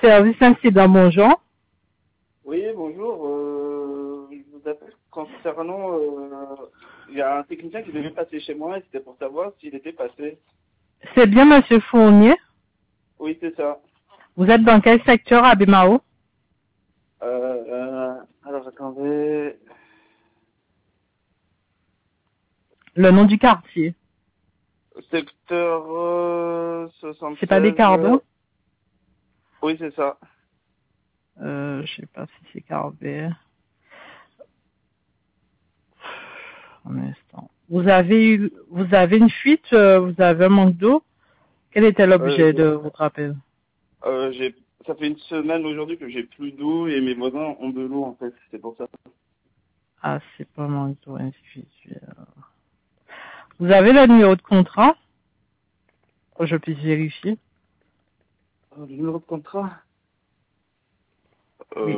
Service incident, bonjour. Oui, bonjour. Je vous appelle concernant... Il y a un technicien qui devait passer chez moi et c'était pour savoir s'il était passé. C'est bien Monsieur Fournier. Oui, c'est ça. Vous êtes dans quel secteur à Bimao? Alors, attendez... Le nom du quartier. Secteur 76... C'est pas des Cardons? Oui, c'est ça. Je sais pas si c'est Carbet. Un instant. Vous avez une fuite, vous avez un manque d'eau. Quel était l'objet de votre appel? Ça fait une semaine aujourd'hui que j'ai plus d'eau et mes voisins ont de l'eau en fait. C'est pour ça. Ah, c'est pas un manque d'eau individuel. Vous avez le numéro de contrat? Pour que je puisse vérifier. Le numéro de contrat Oui.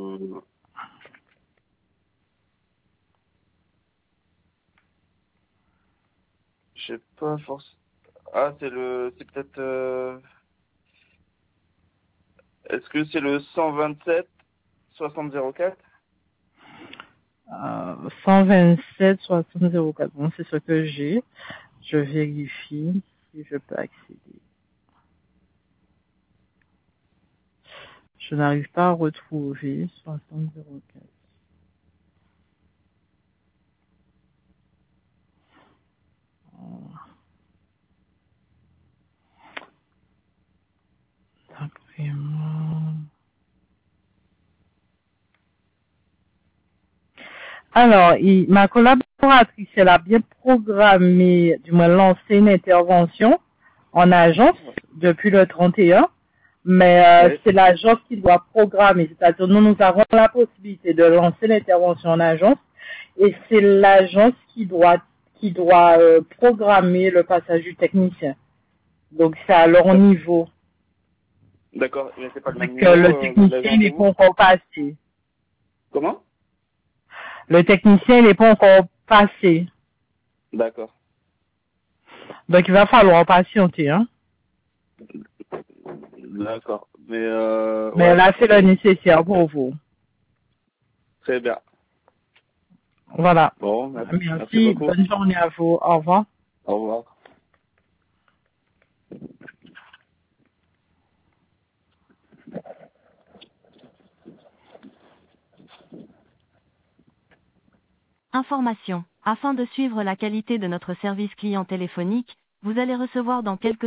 Je sais pas forcément. Ah, c'est peut-être... Est-ce que c'est le 127 6004? 127 6004. Bon, c'est ce que j'ai. Je vérifie si je peux accéder. Je n'arrive pas à retrouver 6004. Imprimant. Alors, ma collaboratrice, elle a bien programmé, du moins lancé une intervention en agence depuis le 31, mais Oui. c'est l'agence qui doit programmer. C'est-à-dire, nous avons la possibilité de lancer l'intervention en agence et c'est l'agence qui doit programmer le passage du technicien. Donc, c'est à leur niveau. D'accord, mais c'est pas le même Donc, niveau, le vous l'avez technicien, il chez n'est pas vous? encore passé. Comment? Le technicien, il n'est pas encore passé. D'accord. Donc, il va falloir patienter, hein. D'accord. Mais Mais ouais, là, c'est ok. le nécessaire pour vous. Très bien. Voilà. Bon, merci Merci. beaucoup. Bonne journée à vous. Au revoir. Au revoir. Information. Afin de suivre la qualité de notre service client téléphonique, vous allez recevoir dans quelques